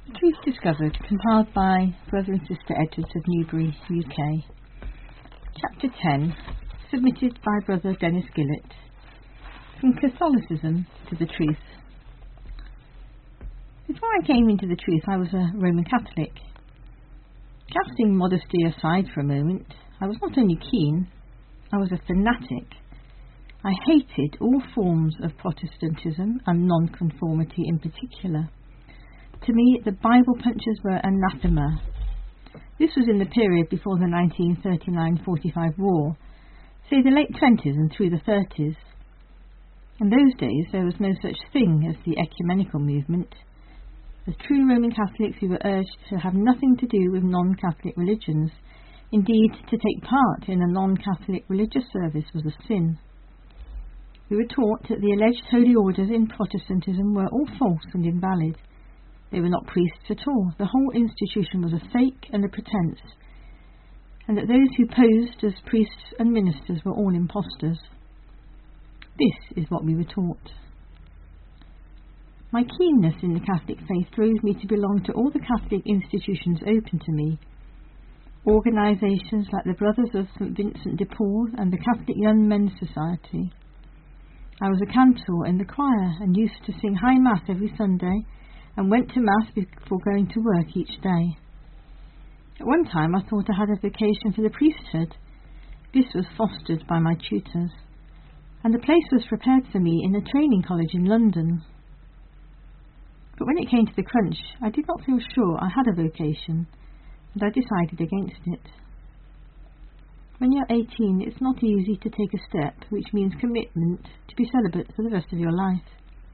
Truth Discovered, compiled by Brother and Sister Edwards of Newbury, UK. Chapter 10, submitted by Brother Dennis Gillett. From Catholicism to the Truth. Before I came into the truth, I was a Roman Catholic. Casting modesty aside for a moment, I was not only keen, I was a fanatic. I hated all forms of Protestantism and nonconformity in particular. To me, the Bible punchers were anathema. This was in the period before the 1939-45 war, say the late 20s and through the 30s. In those days, there was no such thing as the ecumenical movement. The true Roman Catholics who were urged to have nothing to do with non-Catholic religions. Indeed, to take part in a non-Catholic religious service was a sin. We were taught that the alleged holy orders in Protestantism were all false and invalid. They were not priests at all. The whole institution was a fake and a pretense, and that those who posed as priests and ministers were all impostors. This is what we were taught. My keenness in the Catholic faith drove me to belong to all the Catholic institutions open to me. Organisations like the Brothers of St Vincent de Paul and the Catholic Young Men's Society. I was a cantor in the choir and used to sing High Mass every Sunday and went to Mass before going to work each day. At one time I thought I had a vocation for the priesthood. This was fostered by my tutors, and a place was prepared for me in a training college in London. But when it came to the crunch, I did not feel sure I had a vocation, and I decided against it. When you're 18, it's not easy to take a step which means commitment to be celibate for the rest of your life.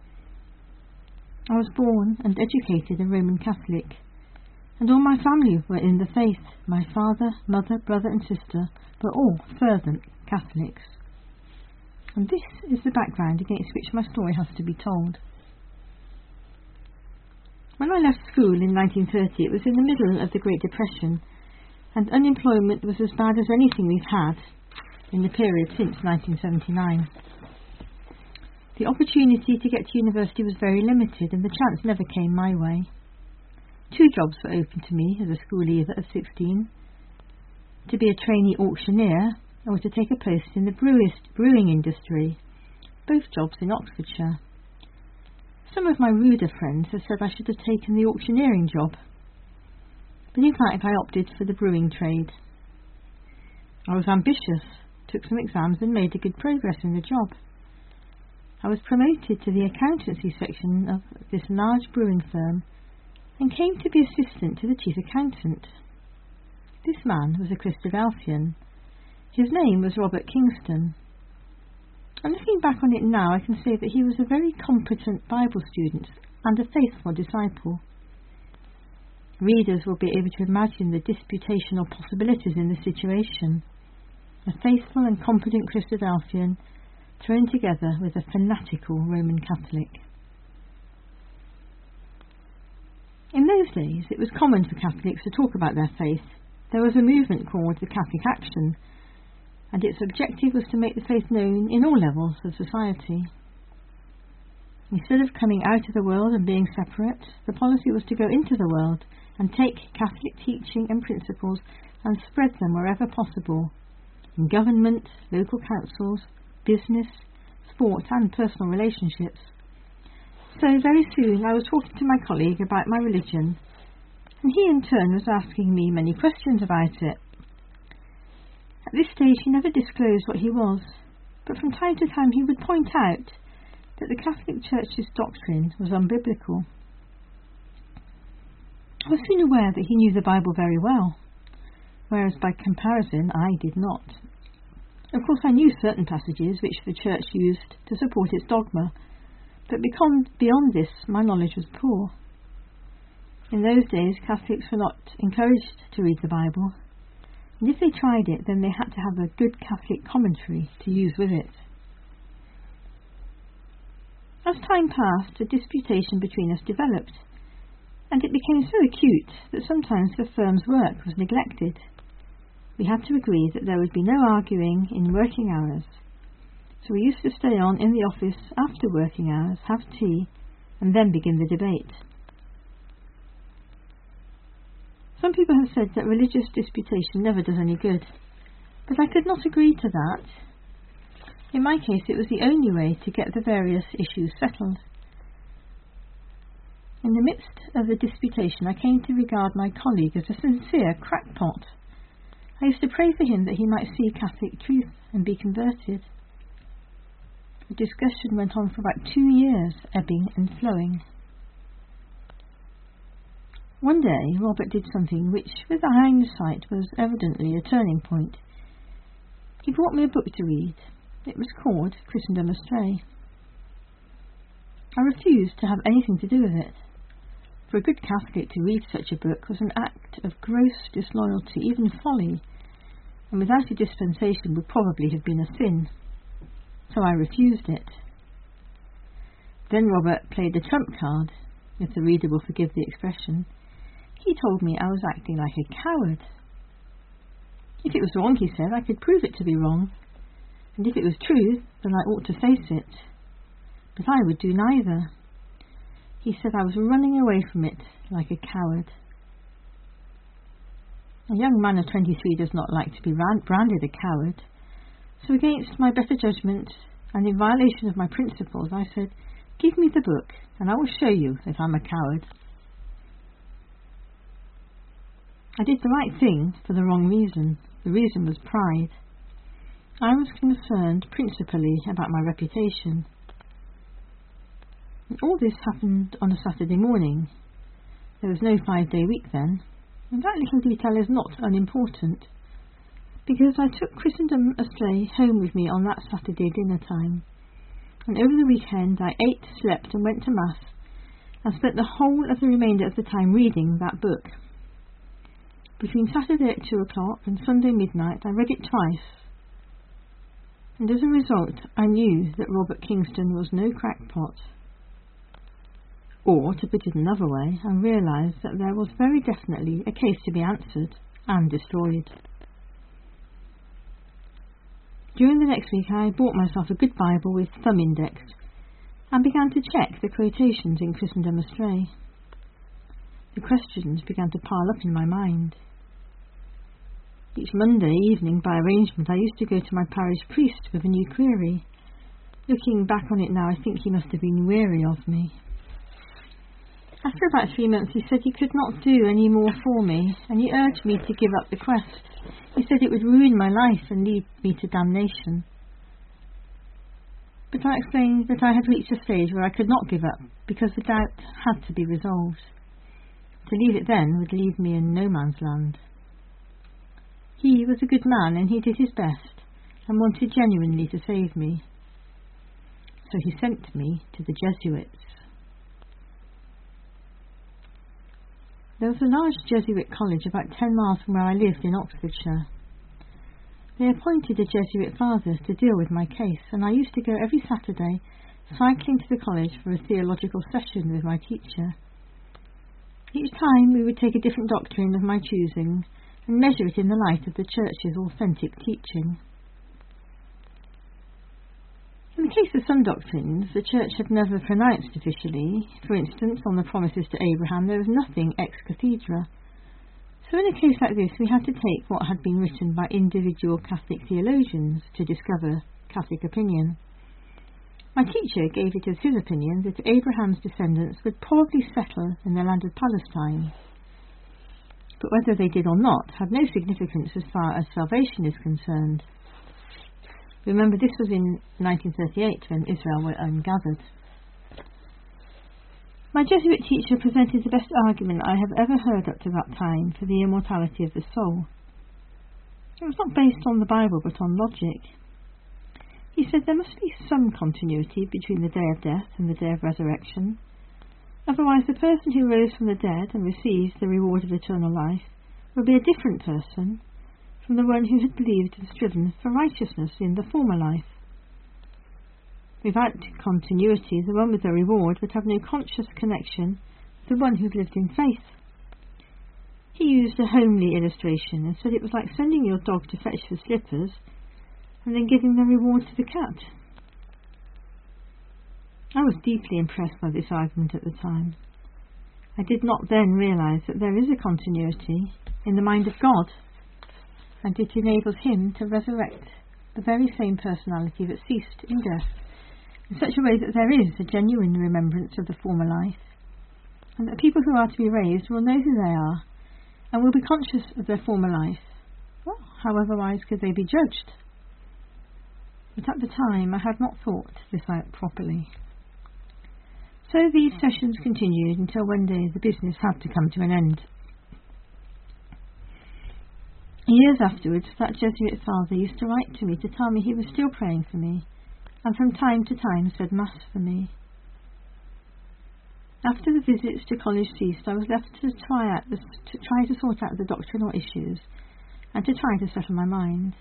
I was born and educated a Roman Catholic, and all my family were in the faith. My father, mother, brother and sister were all fervent Catholics. And this is the background against which my story has to be told. When I left school in 1930, it was in the middle of the Great Depression, and unemployment was as bad as anything we've had in the period since 1979. The opportunity to get to university was very limited, and the chance never came my way. 2 jobs were open to me as a school leaver of 16, to be a trainee auctioneer or to take a post in the brewing industry, both jobs in Oxfordshire. Some of my ruder friends have said I should have taken the auctioneering job, but in fact I opted for the brewing trade. I was ambitious, took some exams and made a good progress in the job. I was promoted to the accountancy section of this large brewing firm and came to be assistant to the chief accountant. This man was a Christadelphian. His name was Robert Kingston. And looking back on it now, I can say that he was a very competent Bible student and a faithful disciple. Readers will be able to imagine the disputational possibilities in this situation. A faithful and competent Christadelphian thrown together with a fanatical Roman Catholic. In those days, it was common for Catholics to talk about their faith. There was a movement called the Catholic Action, and its objective was to make the faith known in all levels of society. Instead of coming out of the world and being separate, the policy was to go into the world and take Catholic teaching and principles and spread them wherever possible, in government, local councils, business, sport and personal relationships. So very soon I was talking to my colleague about my religion, and he in turn was asking me many questions about it. At this stage he never disclosed what he was, but from time to time he would point out that the Catholic Church's doctrine was unbiblical. I was soon aware that he knew the Bible very well, whereas by comparison I did not. Of course I knew certain passages which the Church used to support its dogma, but beyond this my knowledge was poor. In those days Catholics were not encouraged to read the Bible, and if they tried it then they had to have a good Catholic commentary to use with it. As time passed, a disputation between us developed, and it became so acute that sometimes the firm's work was neglected. We had to agree that there would be no arguing in working hours, so we used to stay on in the office after working hours, have tea, and then begin the debate. Some people have said that religious disputation never does any good, but I could not agree to that. In my case, it was the only way to get the various issues settled. In the midst of the disputation, I came to regard my colleague as a sincere crackpot. I used to pray for him that he might see Catholic truth and be converted. The discussion went on for about 2 years, ebbing and flowing. One day, Robert did something which, with hindsight, was evidently a turning point. He brought me a book to read. It was called Christendom Astray. I refused to have anything to do with it. For a good Catholic to read such a book was an act of gross disloyalty, even folly, and without a dispensation would probably have been a sin. So I refused it. Then Robert played the trump card, if the reader will forgive the expression. He told me I was acting like a coward. If it was wrong, he said, I could prove it to be wrong, and if it was true, then I ought to face it. But I would do neither. He said I was running away from it like a coward. A young man of 23 does not like to be branded a coward, so against my better judgment and in violation of my principles, I said, give me the book and I will show you if I'm a coward. I did the right thing for the wrong reason. The reason was pride. I was concerned principally about my reputation. And all this happened on a Saturday morning. There was no 5-day week then, and that little detail is not unimportant, because I took Christendom Astray home with me on that Saturday dinner time, and over the weekend I ate, slept and went to Mass, and spent the whole of the remainder of the time reading that book. Between Saturday at 2 o'clock and Sunday midnight I read it twice, and as a result I knew that Robert Kingston was no crackpot. Or, to put it another way, I realised that there was very definitely a case to be answered and destroyed. During the next week I bought myself a good Bible with thumb index and began to check the quotations in Christendom Astray. The questions began to pile up in my mind. Each Monday evening, by arrangement, I used to go to my parish priest with a new query. Looking back on it now, I think he must have been weary of me. After about 3 months he said he could not do any more for me, and he urged me to give up the quest. He said it would ruin my life and lead me to damnation. But I explained that I had reached a stage where I could not give up, because the doubt had to be resolved. To leave it then would leave me in no man's land. He was a good man, and he did his best, and wanted genuinely to save me. So he sent me to the Jesuits. There was a large Jesuit college about 10 miles from where I lived in Oxfordshire. They appointed a Jesuit father to deal with my case, and I used to go every Saturday cycling to the college for a theological session with my teacher. Each time we would take a different doctrine of my choosing and measure it in the light of the Church's authentic teaching. In the case of some doctrines, the Church had never pronounced officially. For instance, on the promises to Abraham, there was nothing ex cathedra. So in a case like this, we had to take what had been written by individual Catholic theologians to discover Catholic opinion. My teacher gave it as his opinion that Abraham's descendants would probably settle in the land of Palestine. But whether they did or not had no significance as far as salvation is concerned. Remember, this was in 1938 when Israel were ungathered. My Jesuit teacher presented the best argument I have ever heard up to that time for the immortality of the soul. It was not based on the Bible but on logic. He said there must be some continuity between the day of death and the day of resurrection. Otherwise the person who rose from the dead and receives the reward of eternal life will be a different person from the one who had believed and striven for righteousness in the former life. Without continuity, the one with the reward would have no conscious connection with the one who lived in faith. He used a homely illustration and said it was like sending your dog to fetch the slippers and then giving the reward to the cat. I was deeply impressed by this argument at the time. I did not then realise that there is a continuity in the mind of God, and it enables him to resurrect the very same personality that ceased in death, in such a way that there is a genuine remembrance of the former life, and that people who are to be raised will know who they are, and will be conscious of their former life. Well, how otherwise could they be judged? But at the time I had not thought this out properly. So these sessions continued until one day the business had to come to an end. Years afterwards, that Jesuit father used to write to me to tell me he was still praying for me, and from time to time said Mass for me. After the visits to college ceased, I was left to try to sort out the doctrinal issues, and to try to settle my mind.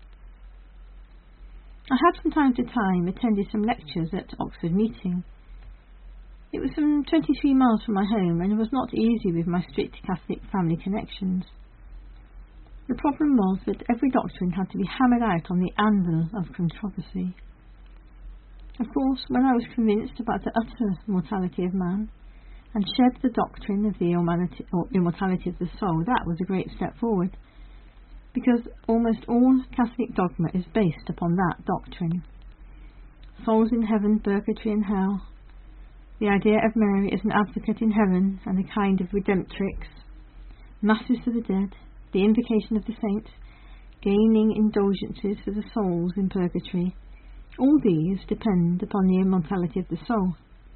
I had from time to time attended some lectures at Oxford Meeting. It was some 23 miles from my home, and it was not easy with my strict Catholic family connections. The problem was that every doctrine had to be hammered out on the anvil of controversy. Of course, when I was convinced about the utter mortality of man, and shed the doctrine of the immortality of the soul, that was a great step forward, because almost all Catholic dogma is based upon that doctrine. Souls in heaven, purgatory and hell, the idea of Mary as an advocate in heaven and a kind of redemptrix, masses for the dead, the invocation of the saints, gaining indulgences for the souls in purgatory, all these depend upon the immortality of the soul.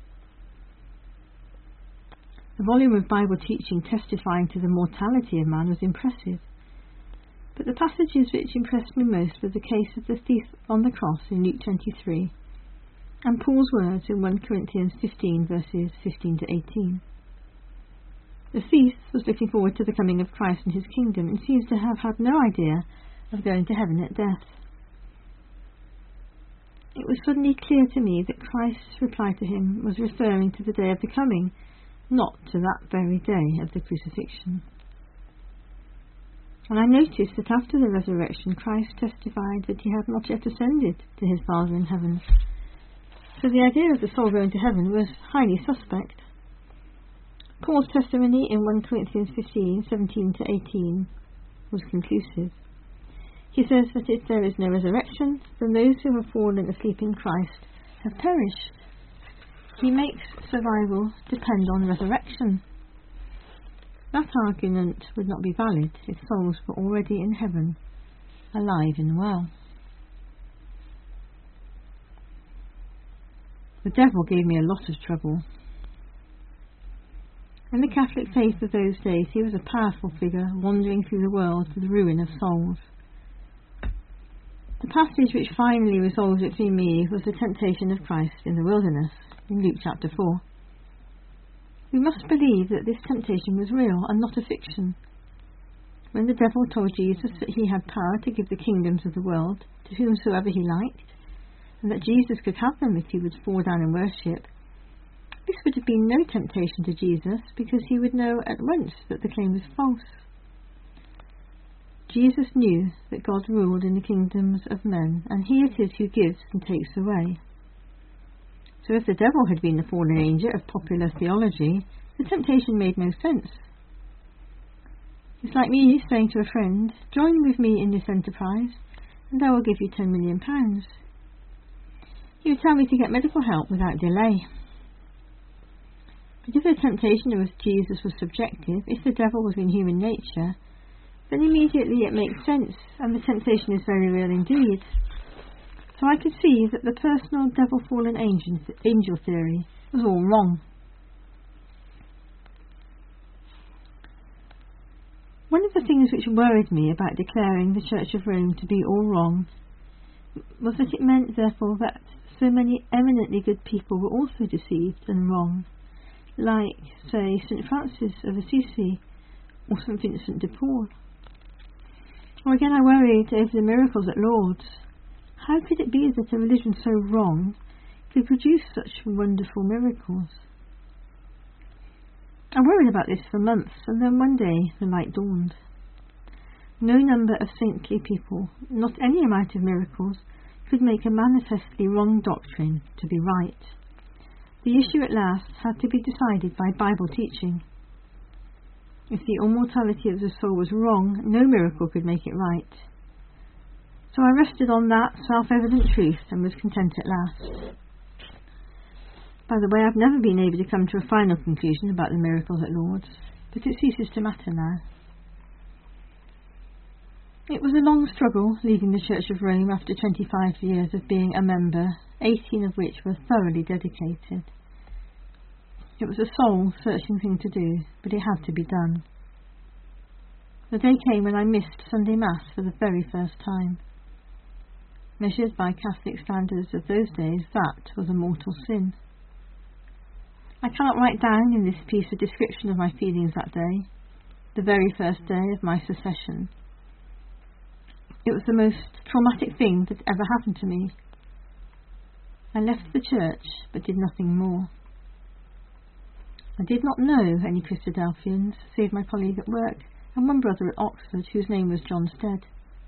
The volume of Bible teaching testifying to the mortality of man was impressive, but the passages which impressed me most were the case of the thief on the cross in Luke 23, and Paul's words in 1 Corinthians 15 verses 15 to 18. The thief was looking forward to the coming of Christ and his kingdom, and seems to have had no idea of going to heaven at death. It was suddenly clear to me that Christ's reply to him was referring to the day of the coming, not to that very day of the crucifixion. And I noticed that after the resurrection, Christ testified that he had not yet ascended to his Father in heaven. So the idea of the soul going to heaven was highly suspect. Paul's testimony in 1 Corinthians 15, 17 to 18 was conclusive. He says that if there is no resurrection, then those who have fallen asleep in Christ have perished. He makes survival depend on resurrection. That argument would not be valid if souls were already in heaven, alive and well. The devil gave me a lot of trouble. In the Catholic faith of those days, he was a powerful figure wandering through the world to the ruin of souls. The passage which finally resolved it for me was the temptation of Christ in the wilderness, in Luke chapter 4. We must believe that this temptation was real and not a fiction. When the devil told Jesus that he had power to give the kingdoms of the world to whomsoever he liked, and that Jesus could have them if he would fall down and worship, this would have been no temptation to Jesus, because he would know at once that the claim was false. Jesus knew that God ruled in the kingdoms of men, and he it is who gives and takes away. So if the devil had been the fallen angel of popular theology, the temptation made no sense. It's like me saying to a friend, join with me in this enterprise, and I will give you £10 million. He would tell me to get medical help without delay. But if the temptation of Jesus was subjective, if the devil was in human nature, then immediately it makes sense, and the temptation is very real indeed. So I could see that the personal devil-fallen angel theory was all wrong. One of the things which worried me about declaring the Church of Rome to be all wrong was that it meant, therefore, that so many eminently good people were also deceived and wrong, like, say, St. Francis of Assisi or St. Vincent de Paul. Or again I worried over the miracles at Lourdes. How could it be that a religion so wrong could produce such wonderful miracles? I worried about this for months, and then one day the light dawned. No number of saintly people, not any amount of miracles, could make a manifestly wrong doctrine to be right. The issue at last had to be decided by Bible teaching. If the immortality of the soul was wrong, no miracle could make it right. So I rested on that self-evident truth and was content at last. By the way, I've never been able to come to a final conclusion about the miracles at Lourdes, but it ceases to matter now. It was a long struggle leaving the Church of Rome after 25 years of being a member, 18 of which were thoroughly dedicated. It was a soul-searching thing to do, but it had to be done. The day came when I missed Sunday Mass for the very first time. Measured by Catholic standards of those days, that was a mortal sin. I cannot write down in this piece a description of my feelings that day, the very first day of my secession. It was the most traumatic thing that ever happened to me. I left the church, but did nothing more. I did not know any Christadelphians, save my colleague at work, and one brother at Oxford, whose name was John Stead.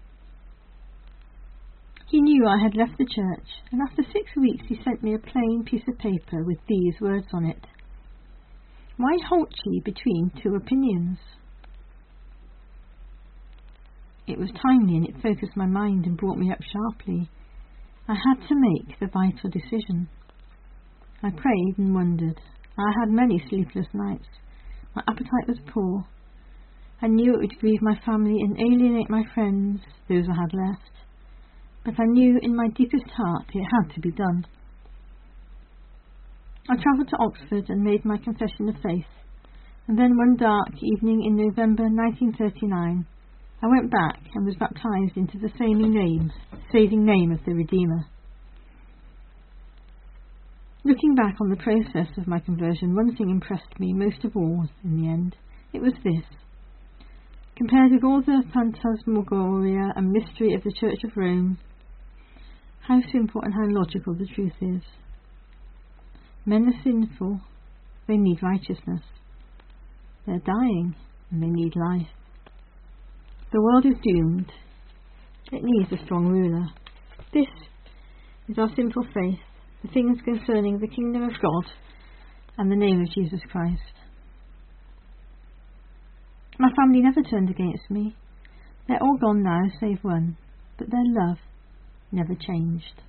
He knew I had left the church, and after 6 weeks he sent me a plain piece of paper with these words on it. Why halt ye between two opinions? It was timely, and it focused my mind and brought me up sharply. I had to make the vital decision. I prayed and wondered. I had many sleepless nights. My appetite was poor. I knew it would grieve my family and alienate my friends, those I had left. But I knew in my deepest heart it had to be done. I travelled to Oxford and made my confession of faith, and then one dark evening in November 1939, I went back and was baptised into the saving name of the Redeemer. Looking back on the process of my conversion, one thing impressed me most of all in the end. It was this. Compared with all the phantasmagoria and mystery of the Church of Rome, how simple and how logical the truth is. Men are sinful, they need righteousness. They're dying, and they need life. The world is doomed. It needs a strong ruler. This is our simple faith, the things concerning the kingdom of God and the name of Jesus Christ. My family never turned against me. They're all gone now, save one, but their love never changed.